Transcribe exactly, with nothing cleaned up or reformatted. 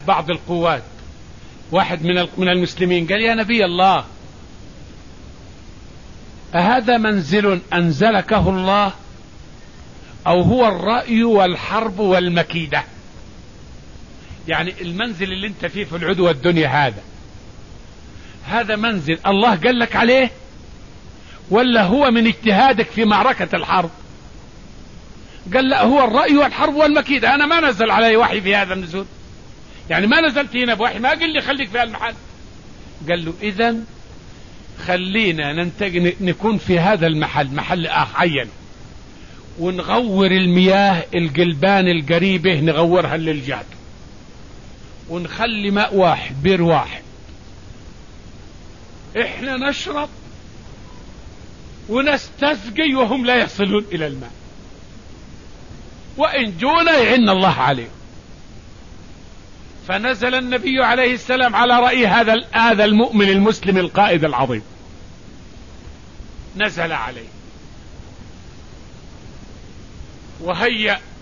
بعض القوات، واحد من من المسلمين قال: يا نبي الله، أهذا منزل أنزلكه الله أو هو الرأي والحرب والمكيدة؟ يعني المنزل اللي انت فيه في العدوى الدنيا هذا هذا منزل الله قال لك عليه، ولا هو من اجتهادك في معركة الحرب؟ قال: لا، هو الرأي والحرب والمكيدة، أنا ما نزل علي وحي في هذا النزول، يعني ما نزلت هنا بوحي، ما قل لي خليك في المحل. قال له: إذن خلينا ننتج نكون في هذا المحل، محل عين، ونغور المياه القلبان القريبة نغورها للجاد، ونخلي ماء واحد بير واحد، احنا نشرب ونستسقي وهم لا يصلون إلى الماء، وإن جونا يعن الله عليه. فنزل النبي عليه السلام على رأي هذا هذا المؤمن المسلم القائد العظيم، نزل عليه وهيأ